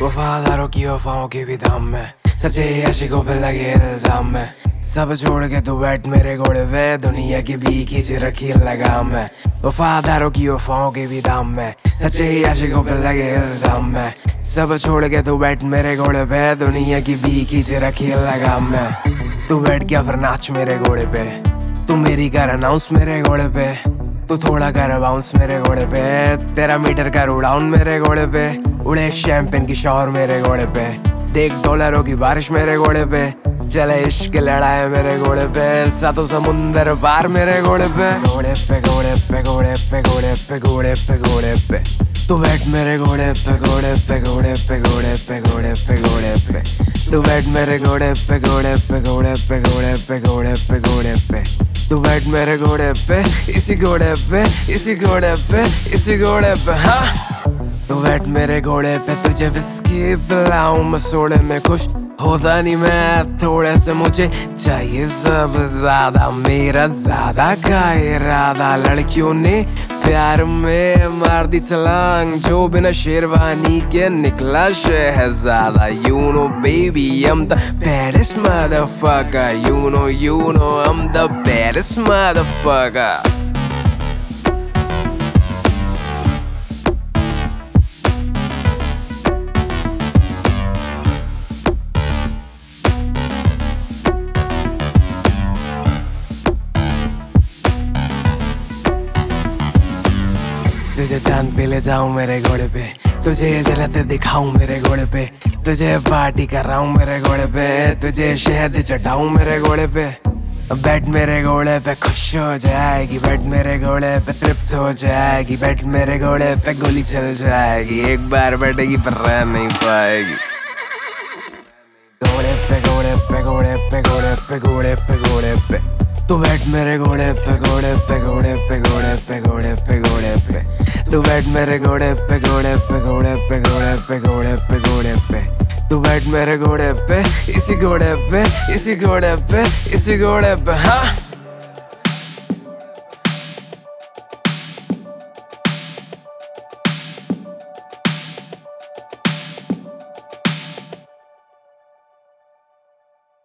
वफादारों की वफाओं के भी दाम में, सच्चे आशिकों पे लगे इल्जाम में। सब छोड़ के तू बैठ मेरे घोड़े पे, दुनिया की भी खींच रखी लगाम में। वफादारों की वफाओं के भी दाम में, सच्चे आशिकों पे लगे इल्जाम में। सब छोड़ के तू बैठ मेरे घोड़े पे, दुनिया की भी खींच रखी लगाम में। तू बैठ गया फिर नाच मेरे घोड़े पे, तू मेरी कर अनाउंस मेरे घोड़े पे। तू थोड़ा कर बाउंस मेरे घोड़े पे, तेरा मीटर कर उड़ाउन मेरे घोड़े पे। उड़े शैंपेन की शॉर मेरे घोड़े पे, देख डॉलरों की बारिश मेरे घोड़े पे। चले इश्क लड़ाए मेरे घोड़े पे, सातों समुंदर पार मेरे घोड़े पे। घोड़े पे घोड़े पे घोड़े पे घोड़े पे घोड़े पे घोड़े पे तू बैठ मेरे घोड़े पे, घोड़े पे घोड़े पे घोड़े पे घोड़े पे घोड़े पे तू बैठ मेरे घोड़े पे, घोड़े पे घोड़े पे घोड़े पे घोड़े पे घोड़े पे तू बैठ मेरे घोड़े पे, इसी घोड़े पे, इसी घोड़े पे, इसी घोड़े पे। हाँ, तू बैठ मेरे घोड़े पे, तुझे विस्की पिलाऊं मैं सोडे में। खुश होता नहीं मैं थोड़े से, मुझे चाहिए सब ज्यादा, मेरा ज्यादा का इरादा। लड़कियों ने प्यार में मार दी छलांग, जो बिना शेरवानी के निकला शहजादा। You know baby I'm the baddest motherfucker, you know I'm the baddest motherfucker। तुझे चांद पे ले जाऊं मेरे घोड़े पे, तुझे जन्नत दिखाऊं मेरे घोड़े पे। तुझे पार्टी कराऊं मेरे घोड़े पे, तुझे शहद चटाऊं मेरे घोड़े पे। बैठ मेरे घोड़े पे खुश हो जाएगी, बैठ मेरे घोड़े पे तृप्त हो जाएगी। बैठ मेरे घोड़े पे गोली चल जाएगी, एक बार बैठेगी पर रह नहीं पाएगी। घोड़े पे घोड़े पे घोड़े पे घोड़े पे घोड़े पे घोड़े पे तू बैठ मेरे घोड़े पे, घोड़े पे घोड़े पे घोड़े पे घोड़े पे घोड़े पे तू बैठ मेरे घोड़े पे, घोड़े पे घोड़े पे घोड़े पे घोड़े पे घोड़े पे तू बैठ मेरे घोड़े पे, इसी घोड़े पे, इसी घोड़े पे, इसी घोड़े पे। हाँ।